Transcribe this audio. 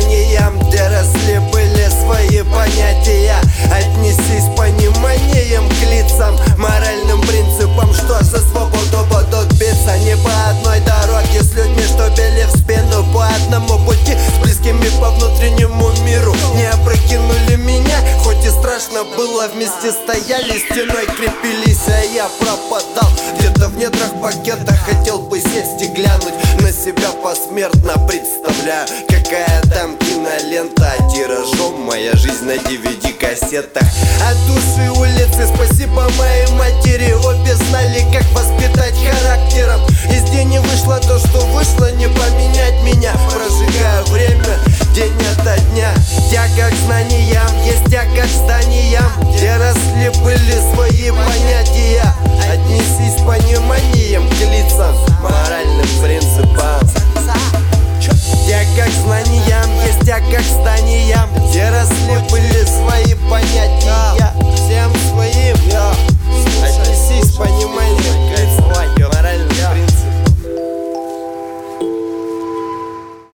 зданиям, где росли были свои понятия. Отнесись с пониманием к лицам, моральным принципам, что за свободу будут биться. Не по одной дороге с людьми, что били в спину, по одному пути с близкими по внутреннему миру. Не опрокинули меня, хоть и страшно было, вместе стояли, стеной крепились, а я пропадал где-то в недрах пакета. Хотел бы сесть и глянуть на себя посмертно, представляю, какая там кинолента. Тиражом моя жизнь на DVD-кассетах. От души улицы спасибо моей матери, обе знали, как воспитать характером. Из дня не вышло то, что вышло, не поменять меня. Прожигаю время день ото дня. Тяга к знаниям, есть тяга к зданиям, где росли были свои понятия. Отнесись с пониманием к лицам, моральным принципам.